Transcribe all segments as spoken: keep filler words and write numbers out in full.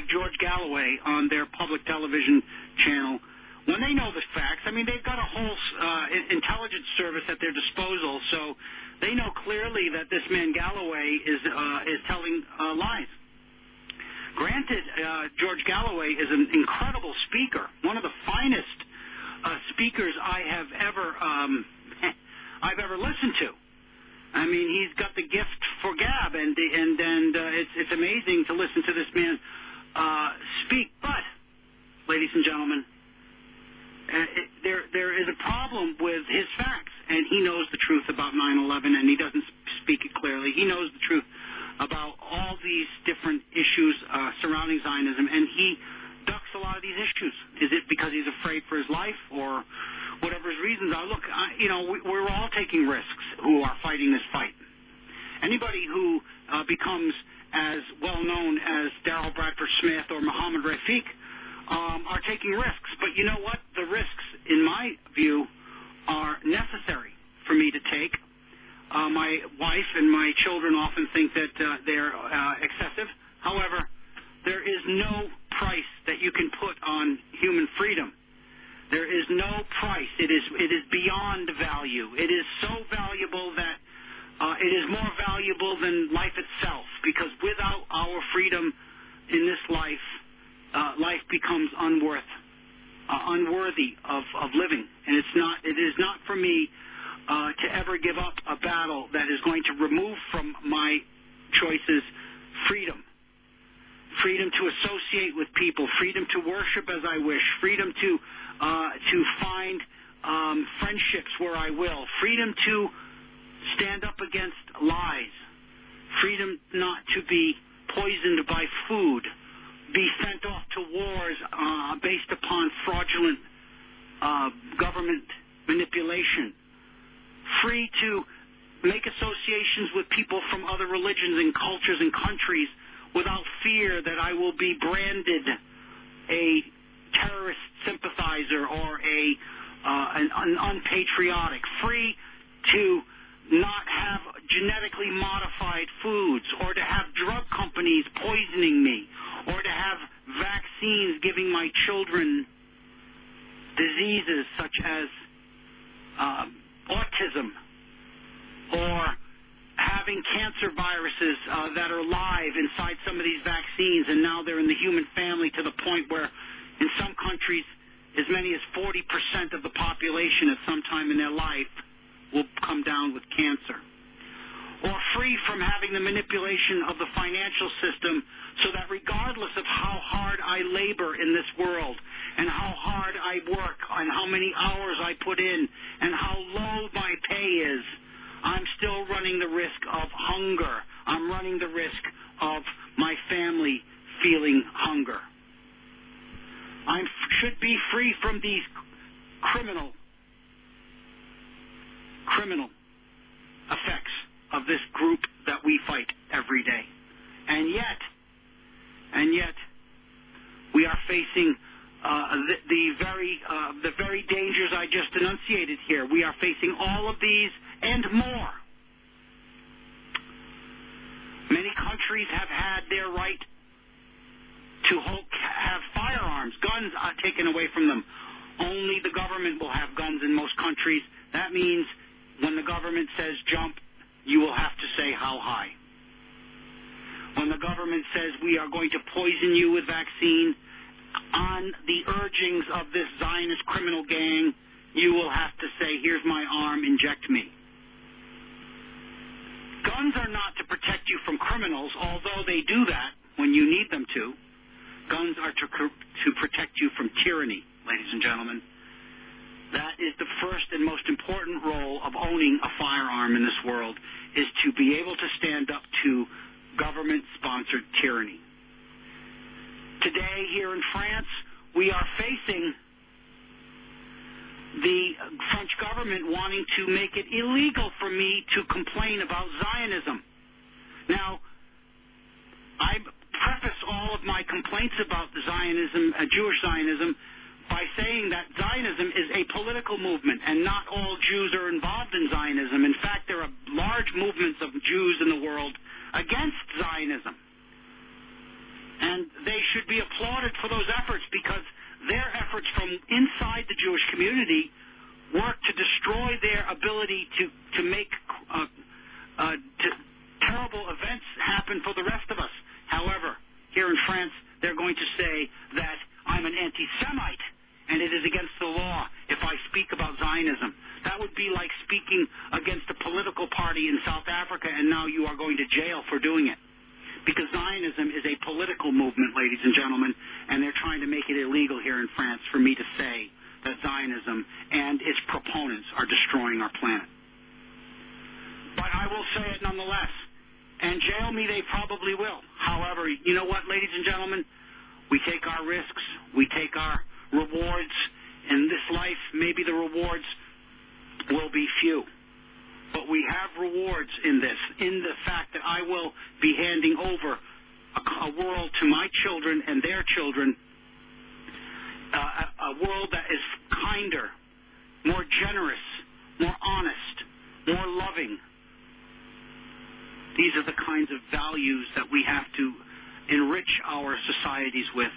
George Galloway on their public television channel, when they know the facts, I mean, they've got a whole uh, intelligence service at their disposal, so they know clearly that this man Galloway is uh, is telling uh, lies. Granted, uh, George Galloway is an incredible speaker, one of the finest uh, speakers I have ever um, I've ever listened to. I mean, he's got the gift for gab, and and and uh, it's it's amazing to listen to this man uh, speak. But, ladies and gentlemen, uh, it, there there is a problem with his facts, and he knows the truth about nine eleven, and he doesn't speak it clearly. He knows the truth about all these different issues uh, surrounding Zionism, and he ducks a lot of these issues. Is it because he's afraid for his life, or whatever his reasons are? Look, I, you know, we, we're all taking risks who are fighting this fight. Anybody who uh, becomes as well known as Darrell Bradford Smith or Muhammad Rafiq um, are taking risks. But you know what? The risks, in my view, are necessary for me to take. Uh, my wife and my children often think that uh, they're uh, excessive. However, there is no price that you can put on human freedom. There is no price. It is it is beyond value. It is so valuable that uh, it is more valuable than life itself, because without our freedom in this life, uh, life becomes unworth, uh, unworthy of, of living. And it's not. It is not for me uh, to ever give up a battle that is going to remove from my choices freedom. Freedom to associate with people, freedom to worship as I wish, freedom to uh, to find um, friendships where I will, freedom to stand up against lies, freedom not to be poisoned by food, be sent off to wars uh, based upon fraudulent uh, government manipulation, free to make associations with people from other religions and cultures and countries without fear that I will be branded a terrorist sympathizer or a uh, an, an unpatriotic, free to not have genetically modified foods, or to have drug companies poisoning me, or to have vaccines giving my children diseases such as uh, autism, or having cancer viruses uh, that are live inside some of these vaccines, and now they're in the human family to the point where in some countries as many as forty percent of the population at some time in their life will come down with cancer. Or free from having the manipulation of the financial system, so that regardless of how hard I labor in this world and how hard I work and how many hours I put in and how low my pay is, I'm still running the risk of hunger. I'm running the risk of my family feeling hunger. I should be free from these criminal, criminal effects of this group that we fight every day. And yet, and yet, we are facing uh, the, the very, uh, the very dangers I just enunciated here. We are facing all of these and more. Many countries have had their right to hold, have firearms, guns are taken away from them. Only the government will have guns in most countries. That means when the government says jump, you will have to say how high. When the government says we are going to poison you with vaccine, on the urgings of this Zionist criminal gang, you will have to say, here's my arm, inject me. Guns are not to protect you from criminals, although they do that when you need them to. Guns are to, to protect you from tyranny, ladies and gentlemen. That is the first and most important role of owning a firearm in this world, is to be able to stand up to government-sponsored tyranny. Today, here in France, we are facing the French government wanting to make it illegal for me to complain about Zionism. Now, I preface all of my complaints about the Zionism, uh, Jewish Zionism, by saying that Zionism is a political movement, and not all Jews are involved in Zionism. In fact, there are large movements of Jews in the world against Zionism. And they should be applauded for those efforts, because their efforts from inside the Jewish community work to destroy their ability to, to make uh, uh, to terrible events happen for the rest of us. However, here in France, they're going to say that I'm an anti-Semite, and it is against the law if I speak about Zionism. That would be like speaking against a political party in South Africa, and now you are going to jail for doing it. Because Zionism is a political movement, ladies and gentlemen, and they're trying to make it illegal here in France for me to say that Zionism and its proponents are destroying our planet. But I will say it nonetheless. And jail me they probably will. However, you know what, ladies and gentlemen? We take our risks. We take our rewards. In this life, maybe the rewards will be few. But we have rewards in this, in the fact that I will be handing over a, a world to my children and their children, uh, a, a world that is kinder, more generous, more honest, more loving. These are the kinds of values that we have to enrich our societies with.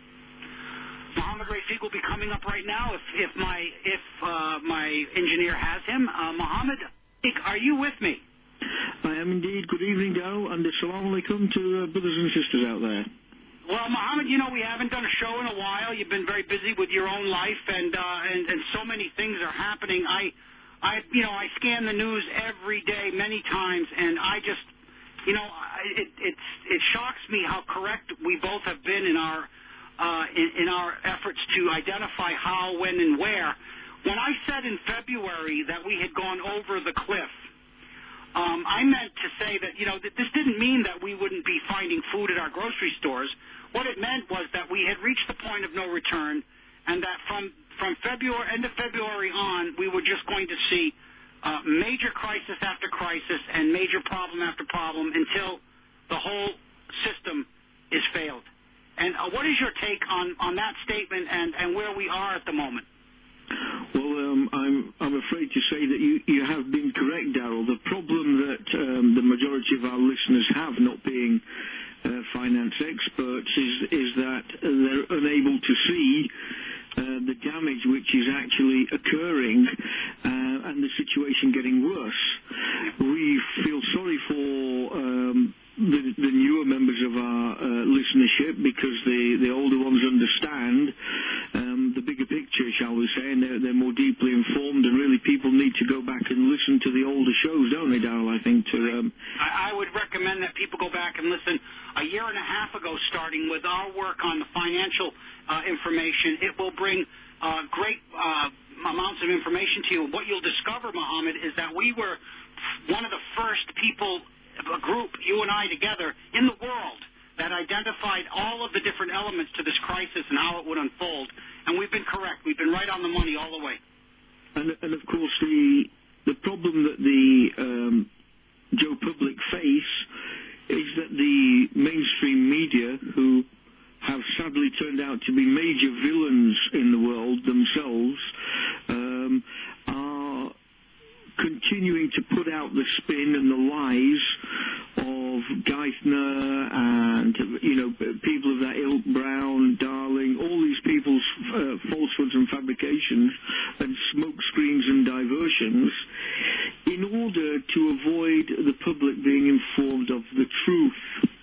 Mohammed Rafiq will be coming up right now if, if my if uh, my engineer has him. Uh, Mohammed, are you with me? I am indeed. Good evening, Darrell, and assalamu alaikum to uh, brothers and sisters out there. Well, Mohammed, you know, we haven't done a show in a while. You've been very busy with your own life, and uh, and, and so many things are happening. I, I, you know, I scan the news every day, many times, and I just, you know, it it's it shocks me how correct we both have been in our uh, in, in our efforts to identify how, when, and where. When I said in February that we had gone over the cliff, um, I meant to say that, you know, that this didn't mean that we wouldn't be finding food at our grocery stores. What it meant was that we had reached the point of no return, and that from from February, end of February on, we were just going to see uh, major crisis after crisis and major problem after problem until the whole system is failed. And uh, what is your take on, on that statement and, and where we are at the moment? Well, um, I'm I'm afraid to say that you, you have been correct, Darrell. The problem that um, the majority of our listeners have, not being uh, finance experts, is is that they're unable to see uh, the damage which is actually occurring uh, and the situation getting worse. We feel sorry for um, the, the newer members of our uh, listenership, because the, the older ones understand um, the bigger picture, shall we say, and they're, they're more deeply informed, and really people need to go back and listen to the older shows, don't they, Darrell, I think? To, um... I, I would recommend that people go back and listen a year and a half ago, starting with our work on the financial uh, information. It will bring uh, great uh, amounts of information to you. What you'll discover, Mohammed, is that we were one of the first people, a group, you and I together, in the world that identified all of the different elements to this crisis and how it would unfold. And we've been correct. We've been right on the money all the way. And, and of course, the the problem that the um, Joe Public face is that the mainstream media, who have sadly turned out to be major villains in the world themselves, um, are continuing to put out the spin and the lies of Geithner and, you know, people of that ilk, Brown, Darling, all these people's uh, falsehoods and fabrications and smoke screens and diversions, in order to avoid the public being informed of the truth.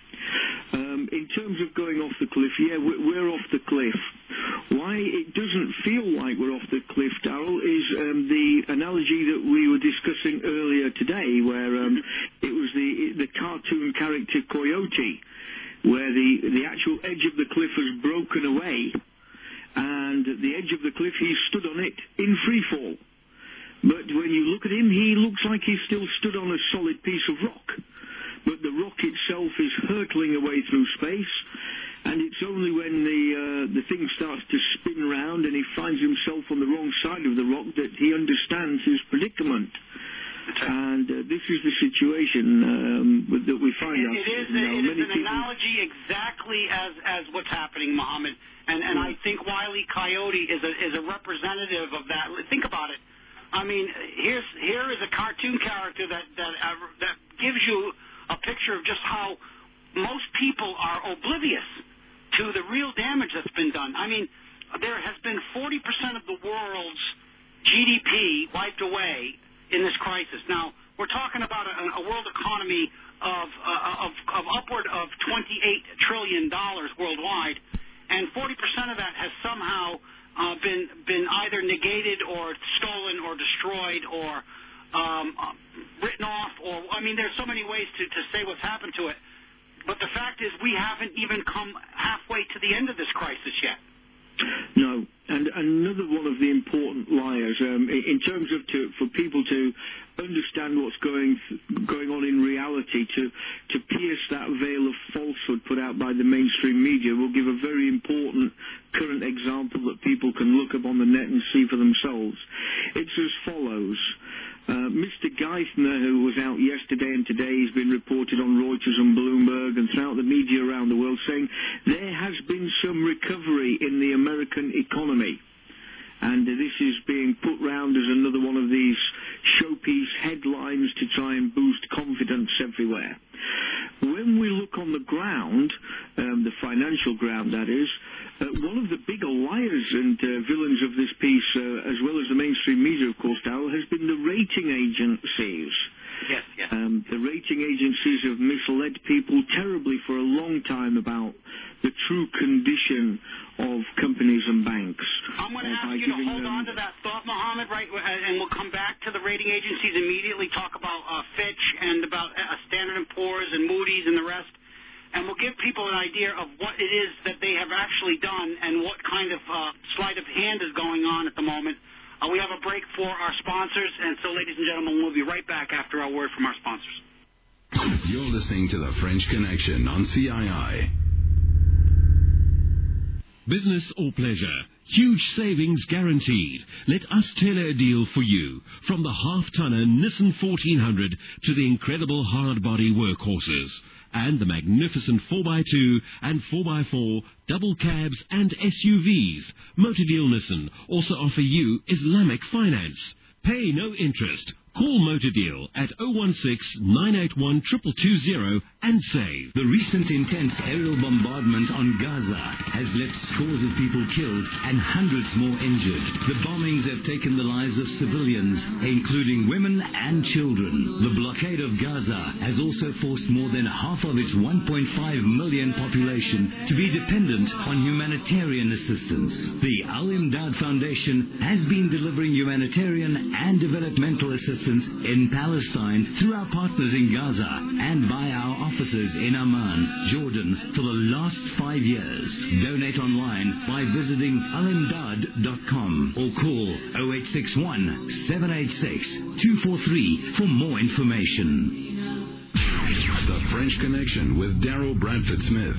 Um, in terms of going off the cliff, yeah, we're off the cliff. Why it doesn't feel like we're off the cliff, Darrell, is um, the analogy that we were discussing earlier today, where um, it was the the cartoon character Coyote, where the, the actual edge of the cliff has broken away, and at the edge of the cliff he stood on it in free fall. But when you look at him, he looks like he's still stood on a solid piece of rock. But the rock itself is hurtling away through space, and it's only when the uh, the thing starts to spin round and he finds himself on the wrong side of the rock that he understands his predicament. And uh, this is the situation um, that we find it, ourselves it is, now. It is Many an people... analogy exactly as, as what's happening, Mohammed. And, and I think Wile E. Coyote is a, is a representative of that. Think about it. I mean, here's here is a cartoon character that, that, uh, that gives you a picture of just how most people are oblivious to the real damage that's been done. I mean, there has been forty percent of the world's G D P wiped away in this crisis. Now, we're talking about a, a world economy of, uh, of, of upward of twenty-eight trillion dollars worldwide, and forty percent of that has somehow uh, been been either negated or stolen or destroyed or um, written off. Or I mean, there's so many ways to, to say what's happened to it. But the fact is, we haven't even come halfway to the end of this crisis yet. No, and another one of the important liars, um, in terms of to, for people to understand what's going going on in reality, to to pierce that veil of falsehood put out by the mainstream media, we'll give a very important current example that people can look up on the net and see for themselves. It's as follows. Uh, Mister Geithner, who was out yesterday and today, has been reported on Reuters and Bloomberg and throughout the media around the world saying there has been some recovery in the American economy. And uh, this is being put round as another one of these showpiece headlines to try and boost confidence everywhere. When we look on the ground, um, the financial ground that is, uh, one of the bigger liars and uh, villains of this piece, uh, as well as the mainstream media, of course, Darrell, has been the rating agencies. Yes, yes. Um, the rating agencies have misled people terribly for a long time about the true condition of companies and banks. I'm going to ask you to hold them... on to that thought, Mohammed, right? And we'll come back to the rating agencies immediately, talk about uh, Fitch and about uh, Standard and Poor's and Moody's and the rest. And we'll give people an idea of what it is that they have actually done and what kind of uh, sleight of hand is going on at the moment. Uh, we have a break for our sponsors, and so, ladies and gentlemen, we'll be right back after our word from our sponsors. You're listening to The French Connection on C I I. Business or pleasure, huge savings guaranteed. Let us tailor a deal for you. From the half-tonner Nissan fourteen hundred to the incredible hard-body workhorses. And the magnificent four by two and four by four double cabs and S U Vs. Motor Deal Nissan also offer you Islamic finance. Pay no interest. Call Motor Deal at oh one six, nine eight one, two two two zero and save. The recent intense aerial bombardment on Gaza has left scores of people killed and hundreds more injured. The bombings have taken the lives of civilians, including women and children. The blockade of Gaza has also forced more than half of its one point five million population to be dependent on humanitarian assistance. The Al-Imdad Foundation has been delivering humanitarian and developmental assistance in Palestine through our partners in Gaza and by our offices in Amman, Jordan, for the last five years. Donate online by visiting al imdad dot com or call oh eight six one, seven eight six, two four three for more information. The French Connection with Darrell Bradford Smith.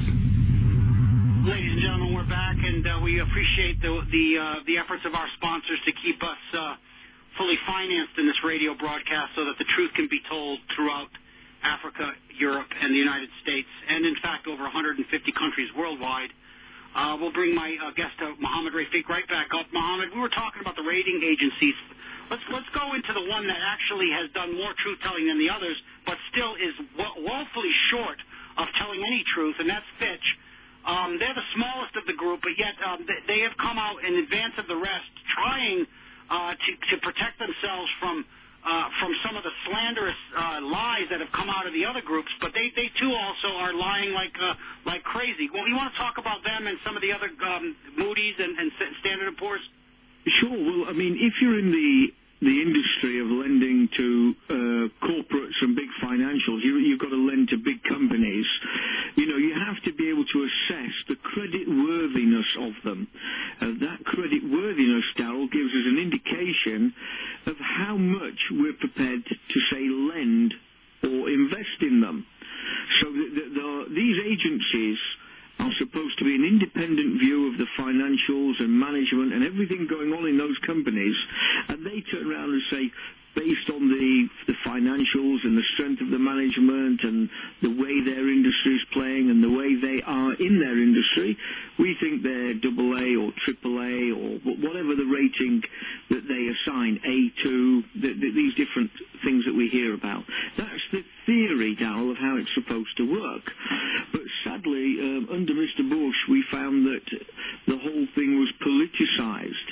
Ladies and gentlemen, we're back, and uh, we appreciate the the, uh, the efforts of our sponsors to keep us uh, fully financed in this radio broadcast so that the truth can be told throughout Africa, Europe, and the United States, and in fact over one hundred fifty countries worldwide. Uh, we'll bring my uh, guest, uh, Mohammed Rafiq, right back up. Mohammed, we were talking about the rating agencies. Let's let's go into the one that actually has done more truth-telling than the others, but still is wo- woefully short of telling any truth, and that's Fitch. Um, they're the smallest of the group, but yet um, they, they have come out in advance of the rest, trying Uh, to, to protect themselves from uh, from some of the slanderous uh, lies that have come out of the other groups, but they, they too also are lying like uh, like crazy. Well, you want to talk about them and some of the other um, Moody's and, and Standard and Poor's? Sure. Well, I mean, if you're in the the industry of lending to uh, corporates and big financials, you, you've got to lend to big companies. You know, you have to be able to assess the credit worthiness of them. Uh, that credit worthiness, Darrell, gives us an indication of how much we're prepared to, say, lend or invest in them. So the, the, the, these agencies are supposed to be an independent view of the financials and management and everything going on in those companies, and they turn around and say, based on the the financials and the strength of the management and the way their industry is playing and the way they are in their industry, we think they're double A or triple A or whatever the rating that they assign, A two, the, the, these different things that we hear about. That's the theory, Darrell, of how it's supposed to work. But sadly, um, under Mister Bush, we that the whole thing was politicized.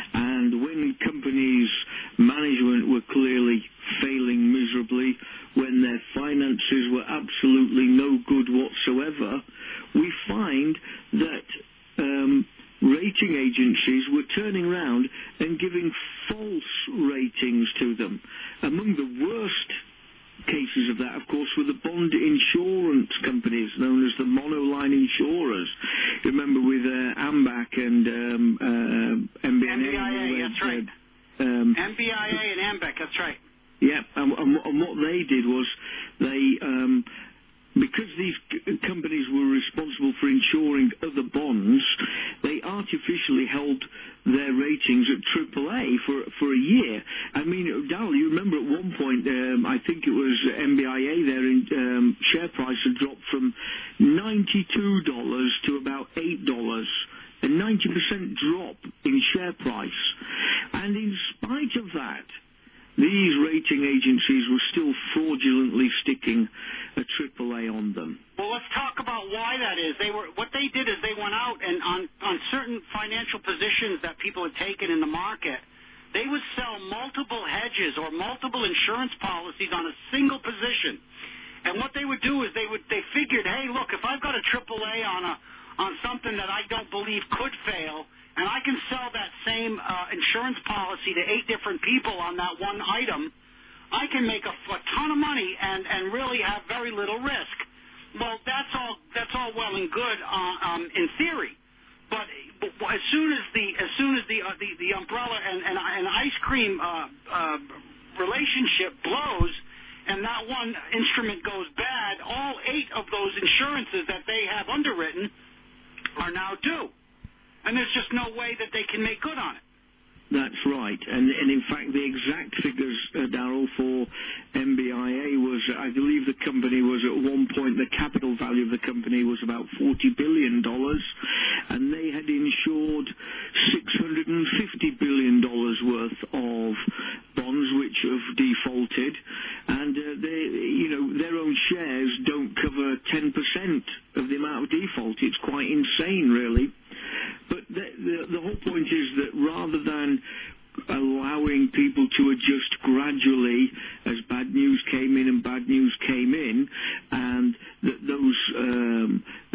And when companies' management were clearly failing miserably, when their finances were absolutely no good whatsoever, we find that um, rating agencies were turning around and giving false ratings to them. Among the worst cases of that, of course, were the bond insurance companies known as the monoline insurers. Remember with uh, AMBAC and um, uh, M B I A? M B I A, that's right. Um, M B I A and AMBAC, that's right. Yeah, and, and, and what they did was they, um, because these c- companies were responsible for insuring other bonds, they artificially held their ratings at triple A for for a year. I mean, Darrell, you remember at one point, um, I think it was M B I A, their in, um, share price had dropped from ninety-two dollars to about eight dollars. A ninety percent drop in share price. And in spite of that, these rating agencies were still fraudulently sticking a triple A on them. Well, let's talk about why that is. They were what they did is they went out and on, on certain financial positions that people had taken in the market, they would sell multiple hedges or multiple insurance policies on a single position. And what they would do is they would they figured, hey, look, if I've got a triple A on a on something that I don't believe could fail, and I can sell that same uh, insurance policy to eight different people on that one item, I can make a, a ton of money and, and really have very little risk. Well, that's all that's all well and good uh, um, in theory, but, but as soon as the as soon as the uh, the, the umbrella and, and, and ice cream uh, uh, relationship blows, and that one instrument goes bad, all eight of those insurances that they have underwritten are now due. And there's just no way that they can make good on it. That's right. And, and in fact, the exact figures, uh, Darrell, for M B I A was, I believe the company was at one point, the capital value of the company was about forty billion dollars, and they had insured six hundred fifty billion dollars worth of bonds which have defaulted, and uh, they, you know, their own shares don't cover ten percent of the amount of default. It's quite insane, really. But the, the, the whole point is that rather than allowing people to adjust gradually as bad news came in and bad news came in, and that those um, uh,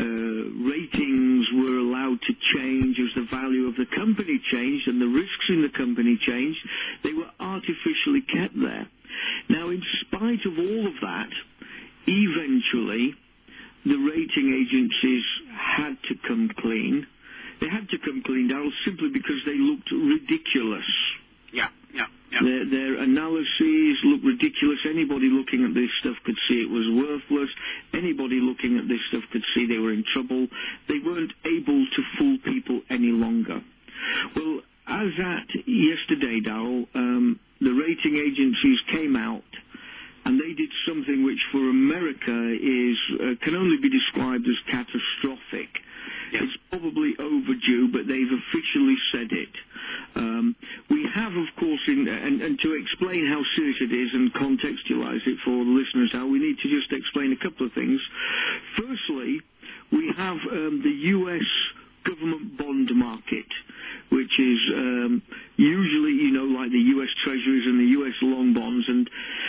ratings were allowed to change as the value of the company changed and the risks in the company changed, they were artificially kept there. Now, in spite of all of that, eventually the rating agencies had to come clean. They had to come clean, Darrell, simply because they looked ridiculous. Yeah, yeah, yeah. Their, their analyses looked ridiculous. Anybody looking at this stuff could see it was worthless. Anybody looking at this stuff could see they were in trouble. They weren't able to fool people any longer. Well, as at yesterday, Darrell, um, the rating agencies came out and they did something which for America is uh, can only be described as catastrophic. Yes. It's probably overdue, but they've officially said it. Um, we have, of course, in, and, and to explain how serious it is and contextualize it for the listeners now, we need to just explain a couple of things. Firstly, we have um, the U S government bond market, which is um, usually, you know, like the U S Treasuries and the U S long bonds, and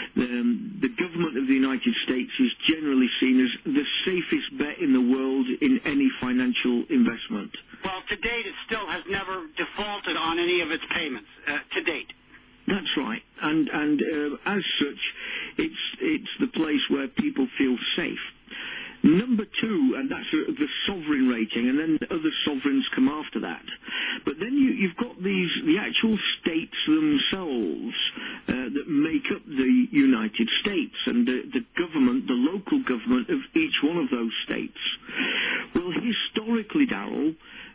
um, the government of the United States is generally seen as the safest bet in the world in any financial investment. Well, to date, it still has never defaulted on any of its payments, uh, to date. That's right, and and uh, as such, it's it's the place where people feel safe. Number two, and that's uh, the sovereign rating, and then other sovereigns come after that. But then you, you've got these, the actual states themselves uh, that make up the United States, and the, the government, the local government of each one of those states. Well, historically, Darrell,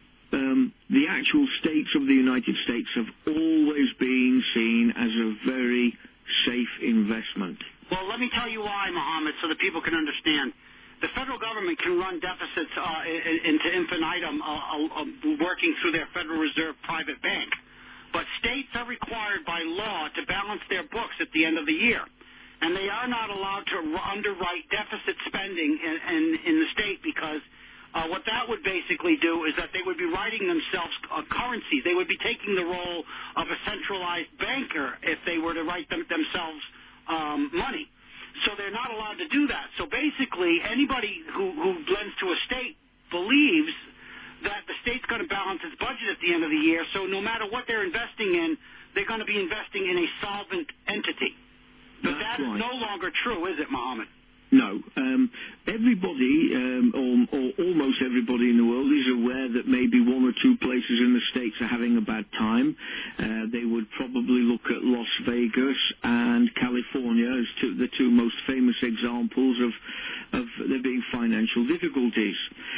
um, the actual states of the United States have always been seen as a very safe investment. Well, let me tell you why, Mohammed, so that people can understand. The federal government can run deficits uh, into infinitum uh, uh, working through their Federal Reserve private bank. But states are required by law to balance their books at the end of the year. And they are not allowed to underwrite deficit spending in, in, in the state because uh, what that would basically do is that they would be writing themselves uh, currencies. They would be taking the role of a centralized banker if they were to write them, themselves um, money. So they're not allowed to do that. So basically, anybody who, who lends to a state believes that the state's going to balance its budget at the end of the year, so no matter what they're investing in, they're going to be investing in a solvent entity. But That's that is right. no longer true, is it, Mohammed? No. Um, everybody, um, or, or almost everybody in the world, is aware that maybe one or two places in the States are having a bad time. Uh, they would probably look at Las Vegas and California as two, the two most famous examples of, of there being financial difficulties.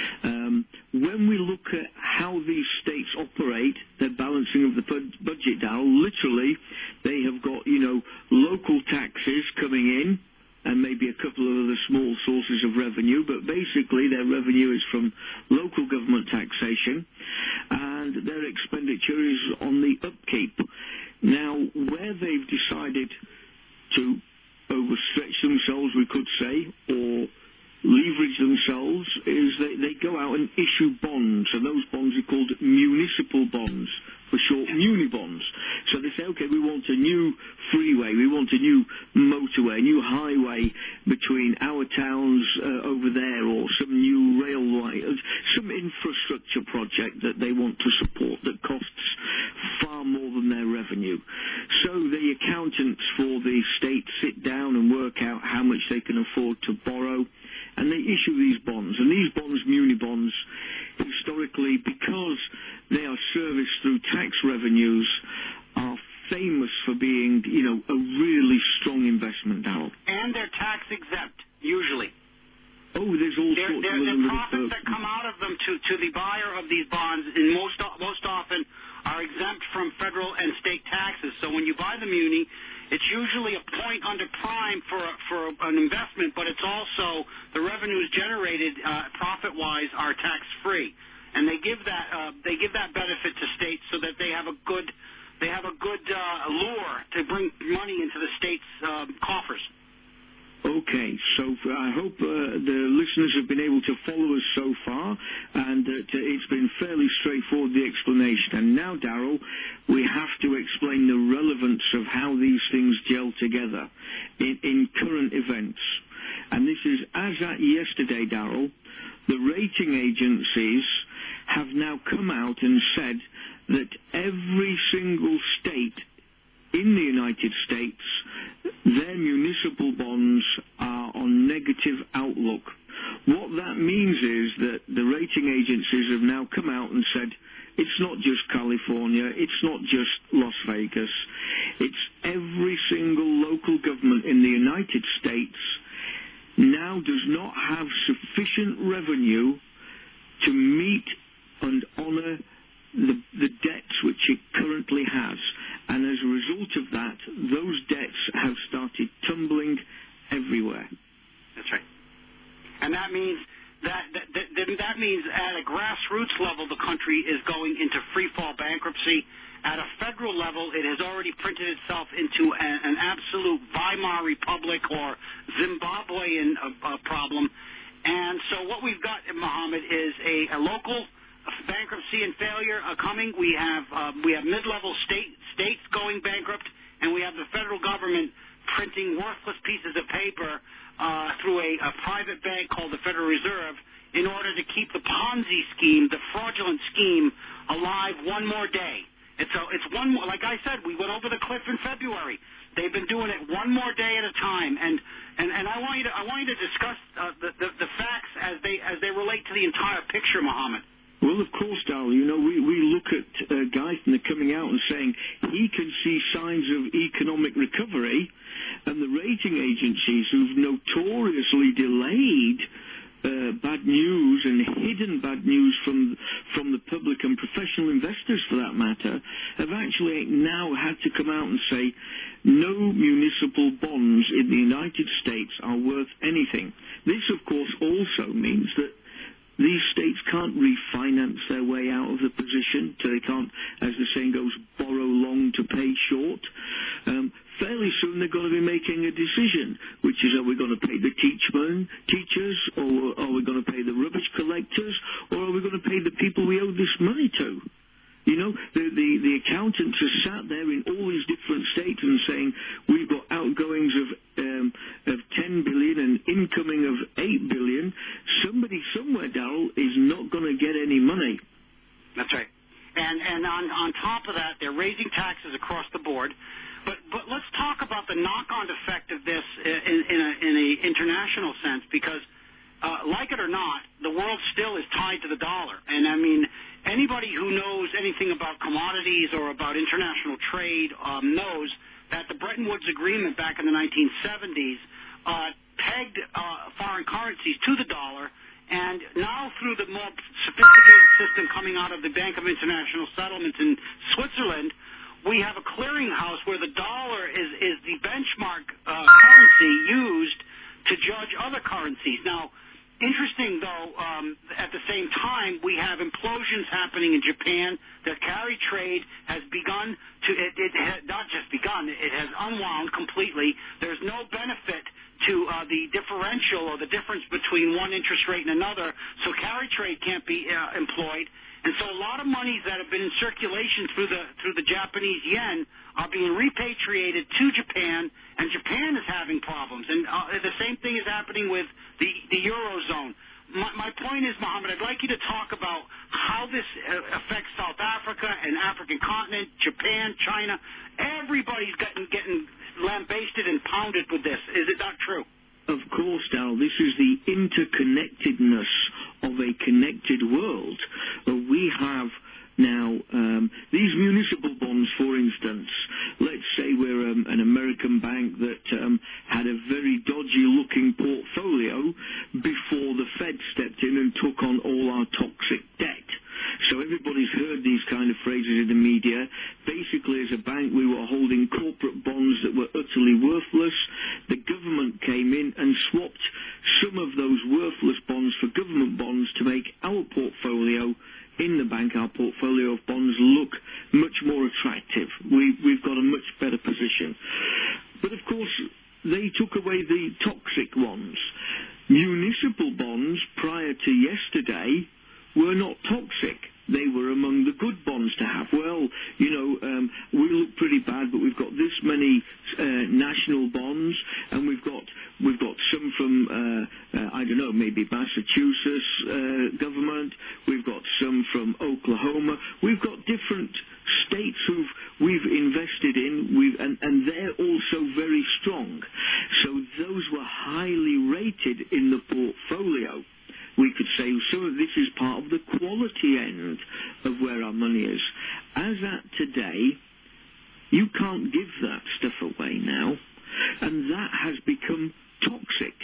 Um, when we look at how these states operate, their balancing of the bud- budget down, literally, they have got, you know, local taxes coming in, and maybe a couple of other small sources of revenue, but basically their revenue is from local government taxation, and their expenditure is on the upkeep. Now, where they've decided to overstretch themselves, we could say, or leverage themselves, is they, they go out and issue bonds, and those bonds are called municipal bonds, for short, muni bonds. So they say, okay, we want a new freeway, we want a new motorway, a new highway between our towns uh, over there, or some new railway, some infrastructure project that they want to support that costs far more than their revenue. So the accountants for the state sit down and work out how much they can afford to borrow, and they issue these bonds. And these bonds, muni bonds, historically, because they are serviced through tax revenues, are famous for being, you know, a really strong investment, Darrell. And they're tax exempt, usually. Oh, there's all There, sorts there, of the other profits little that come out of them to, to the buyer of these bonds, in most most often, are exempt from federal and state taxes. So when you buy the muni, it's usually a point under prime for a, for an investment, but it's also the revenues generated uh, profit-wise are tax-free, and they give that uh, they give that benefit to states so that they have a good they have a good uh, lure to bring money into the state's uh, coffers. Okay, so I hope uh, the listeners have been able to follow us so far, and that uh, it's been fairly straightforward, the explanation. And now, Darrell, we have to explain the relevance of how these things gel together in, in current events. And this is, as at yesterday, Darrell, the rating agencies have now come out and said that every single state in the United States, their municipal bonds are on negative outlook. What that means is that the rating agencies have now come out and said, it's not just California, it's not just Las Vegas, it's every single local government in the United States now does not have sufficient revenue to meet and honor the, the debts which it currently has. And as a result of that, those debts have started tumbling everywhere. That's right. And that means that that, that that means at a grassroots level, the country is going into free-fall bankruptcy. At a federal level, it has already printed itself into an, an absolute Weimar Republic or Zimbabwean uh, uh, problem. And so what we've got, Mohammed, is a, a local bankruptcy and failure uh, coming. We have uh, we have mid-level state states going bankrupt, and we have the federal government printing worthless pieces of paper uh, through a, a private bank called the Federal Reserve in order to keep the Ponzi scheme, the fraudulent scheme, alive one more day. It's a, it's one more. Like I said, we went over the cliff in February. They've been doing it one more day at a time, and and, and I want you to I want you to discuss uh, the, the the facts as they as they relate to the entire picture, Mohammed. Well, of course, Darrell, you know, we, we look at uh, Geithner coming out and saying he can see signs of economic recovery, and the rating agencies who've notoriously delayed uh, bad news and hidden bad news from from the public and professional investors, for that matter, have actually now had to come out and say no municipal bonds in the United States are worth anything. This, of course, also means that these states can't refinance their way out of the position, so they can't, as the saying goes, borrow long to pay short. Um, fairly soon they're going to be making a decision, which is, are we going to pay the teachman, teachers, or are we going to pay the rubbish collectors? doctors, or are we going to pay the people we owe this money to? You know, the, the, the accountants are sat there in all these different states and saying, we've got outgoings of um, of ten billion and incoming of eight billion. Somebody somewhere, Darrell, is not going to get any money. That's right. And and on, on top of that, they're raising taxes across the board. But but let's talk about the knock-on effect of this in, in a in a international sense, because uh, like it or not, the world still is tied to the dollar. And I mean, anybody who knows anything about commodities or about international trade um, knows that the Bretton Woods Agreement back in the nineteen seventies uh, pegged uh, foreign currencies to the dollar. And now through the more sophisticated system coming out of the Bank of International Settlements in Switzerland, we have a clearinghouse where the dollar is, is the benchmark uh, currency used to judge other currencies. Now, interesting, though, um, at the same time, we have implosions happening in Japan. The carry trade has begun to, it, it has not just begun, it has unwound completely. There's no benefit to uh, the differential or the difference between one interest rate and another, so carry trade can't be uh, employed. And so a lot of monies that have been in circulation through the through the Japanese yen are being repatriated to Japan, and Japan is having problems. And uh, the same thing is happening with the, the Eurozone. My, my point is, Mohammed, I'd like you to talk about how this uh, affects South Africa and African continent, Japan, China. Everybody's getting, getting lambasted and pounded with this. Is it not true? Of course, Dal. This is the interconnectedness of a connected world. Uh, we have now um, these municipal bonds, for instance. Let's say we're um, an American bank that um, had a very dodgy-looking portfolio before the Fed stepped in and took on all our toxic debt. So everybody's heard these kind of phrases in the media. Basically, as a bank, we were holding corporate bonds that were utterly worthless. The government came in and swapped some of those worthless bonds for government bonds to make our portfolio in the bank, our portfolio of bonds, look much more attractive. We, we've got a much better position. But, of course, they took away the toxic ones. Municipal bonds, prior to yesterday, were not toxic. They were among the good bonds to have. Well, you know, um, we look pretty bad, but we've got this many uh, national bonds, and we've got we've got some from uh, uh, I don't know, maybe Massachusetts uh, government. We've got some from Oklahoma. We've got different states who've we've invested in. We've and, and they're also very strong. So those were highly rated in the portfolio. We could say some of this is part of the quality end of where our money is. As at today, you can't give that stuff away now, and that has become toxic.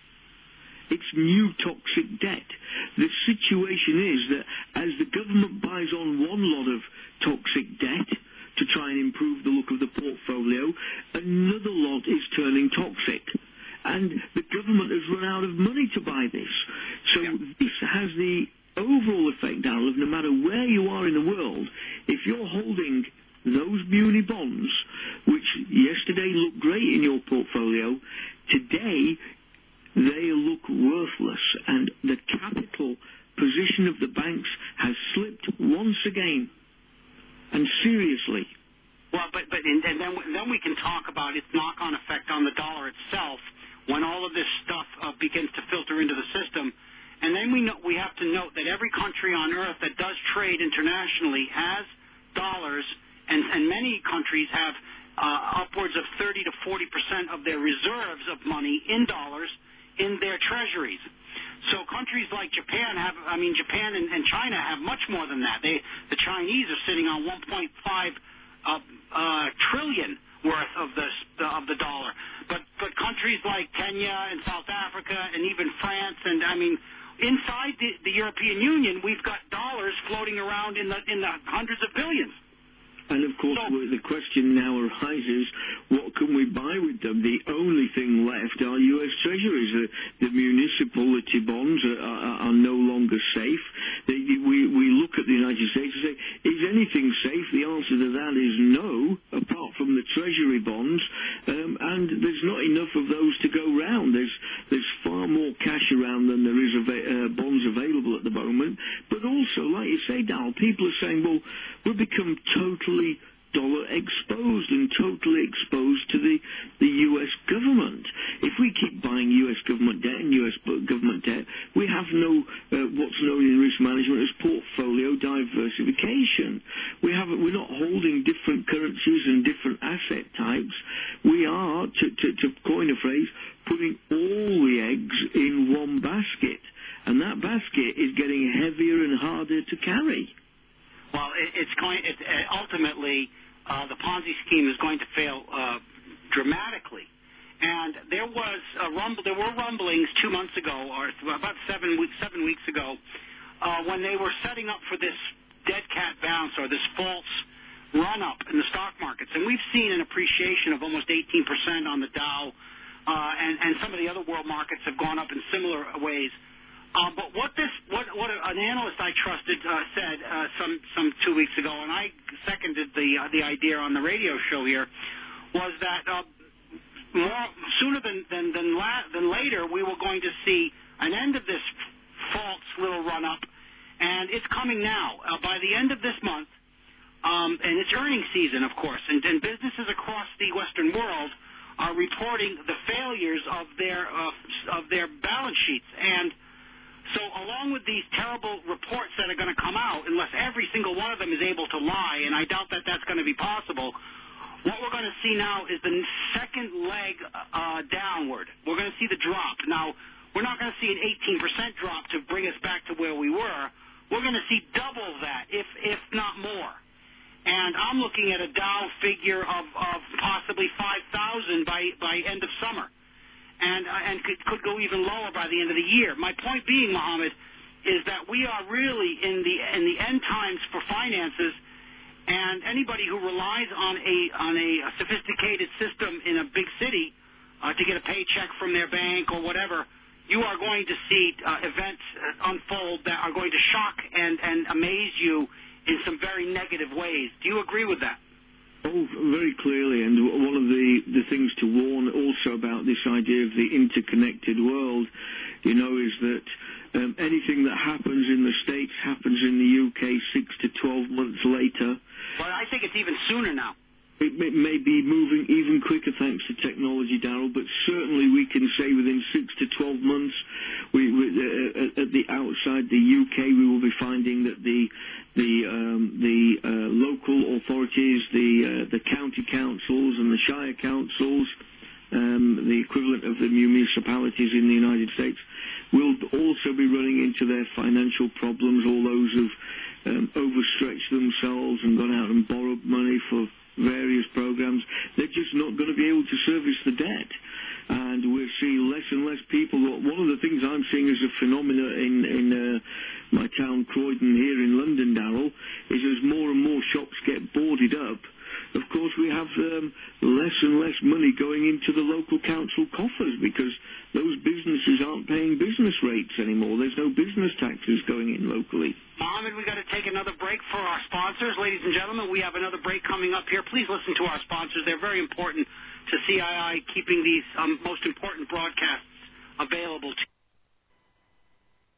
It's new toxic debt. The situation is that as the government buys on one lot of toxic debt to try and improve the look of the portfolio, another lot is turning toxic. And the government has run out of money to buy this. So yeah. This has the overall effect, Darrell, of no matter where you are in the world, if you're holding those muni bonds, which yesterday looked great in your portfolio, today they look worthless. And the capital position of the banks has slipped once again. And seriously. Well, but, but and, and then, then we can talk about its knock-on effect on the dollar itself, when all of this stuff uh, begins to filter into the system. And then we know, we have to note that every country on earth that does trade internationally has dollars, and, and many countries have uh, upwards of thirty to forty percent of their reserves of money in dollars in their treasuries. So countries like Japan have, I mean, Japan and, and China have much more than that. They, the Chinese are sitting on one point five uh, uh, trillion worth of the of the dollar. But but countries like Kenya and South Africa and even France, and I mean, inside the, the European Union, we've got dollars floating around in the in the hundreds of billions. And of course, so, the question now arises: what can we buy with them? The only thing left are U S Treasuries. The, the municipality bonds are, are, are no longer safe. They, we we look at the United States and say, is anything safe? The answer to that is no, apart from the Treasury bonds. Um, and there's not enough of those to go round. There's there's far more cash around than there is av- uh, bonds available at the moment. saying, well, we've become totally dollar exposed and totally exposed to the, the U S government. If we keep buying U S government debt and U S government debt, we have no, uh, what's known in risk management as portfolio diversification. We have, we're not holding different currencies and different asset types. We are, to, to, to coin a phrase, putting all the eggs in one basket. And that basket is getting heavier and harder to carry. Well, it, it's going. It, uh, ultimately, uh, the Ponzi scheme is going to fail uh, dramatically. And there was a rumble. There were rumblings two months ago, or about seven weeks, seven weeks ago, uh, when they were setting up for this dead cat bounce or this false run up in the stock markets. And we've seen an appreciation of almost eighteen percent on the Dow, uh, and, and some of the other world markets have gone up in similar ways. Uh, but what this, what, what an analyst I trusted uh, said uh, some some two weeks ago, and I seconded the uh, the idea on the radio show here, was that uh, more sooner than than than, la- than later we were going to see an end of this false little run up, and it's coming now. Uh, by the end of this month, um, and it's earnings season, of course, and, and businesses across the Western world are reporting the failures of their uh, of their balance sheets. And so along with these terrible reports that are going to come out, unless every single one of them is able to lie, and I doubt that that's going to be possible, what we're going to see now is the second leg uh, downward. We're going to see the drop. Now, we're not going to see an eighteen percent drop to bring us back to where we were. We're going to see double that, if if not more. And I'm looking at a Dow figure of, of possibly five thousand by, by end of summer. And, uh, and could, could go even lower by the end of the year. My point being, Mohammed, is that we are really in the in the end times for finances, and anybody who relies on a on a, a sophisticated system in a big city uh, to get a paycheck from their bank or whatever, you are going to see uh, events unfold that are going to shock and, and amaze you in some very negative ways. Do you agree with that? Oh, very clearly, and one of the, the things to warn also about this idea of the interconnected world, you know, is that um, anything that happens in the States happens in the U K six to twelve months later. Well, I think it's even sooner now. It may, may be moving even quicker thanks to technology, Darryl, but certainly we can say within six to twelve months, we, we, uh, at the outside the U K, we will be finding that the the um, the uh, local authorities, the uh, the county councils and the shire councils, um, the equivalent of the municipalities in the United States, will also be running into their financial problems. All those who've um, overstretched themselves and gone out and borrowed money for various programs, they're just not going to be able to service the debt. And we're seeing less and less people. One of the things I'm seeing as a phenomena in, in uh, my town, Croydon, here in London, Darryl, is as more and more shops get boarded up, of course we have um, less and less money going into the local council coffers because those businesses aren't paying business rates anymore. There's no business taxes going in locally. Mohammed, we've got to take another break for our sponsors. Ladies and gentlemen, we have another break coming up here. Please listen to our sponsors. They're very important to C I I, keeping these um, most important broadcasts available to